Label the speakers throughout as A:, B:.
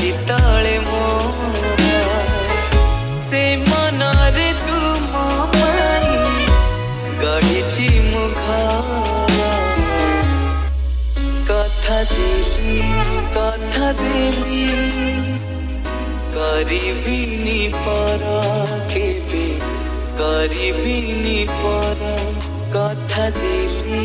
A: छाती तले मोर से मनरे तुम माई गढ़ी मु कथा देली करिबिनी पर केबे करिबिनी पर कथा देली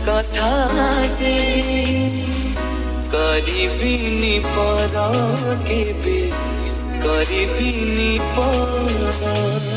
A: करिबिनी पर केबे करिबिनी पर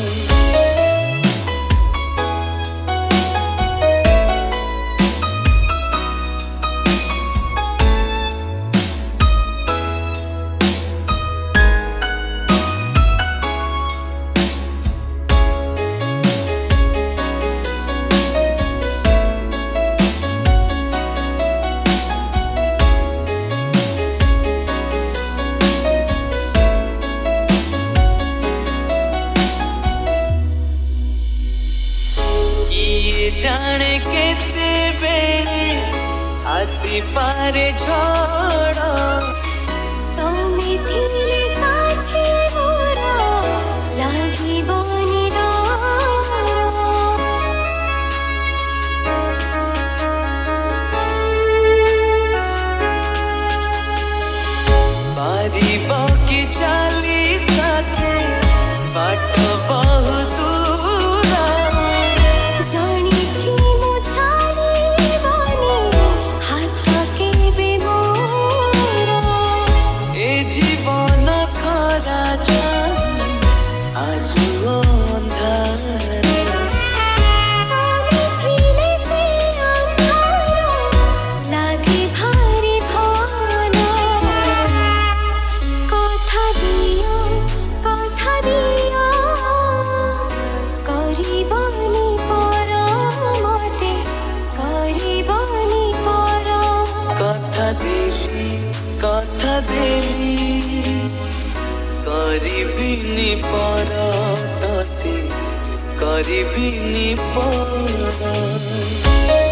A: जाने केते बेले आसी पारे झड़
B: तमे थिले साथी मोरा लागी बनी डर
A: बारी बाकी चाली साथे बाट बहुत जीवन खरा आलू अंधार
B: लागे भारी भान कथा दिया करिबनी पर मते करिबनी पर
A: कथा देली करिबिनी पर तते करिबिनी पर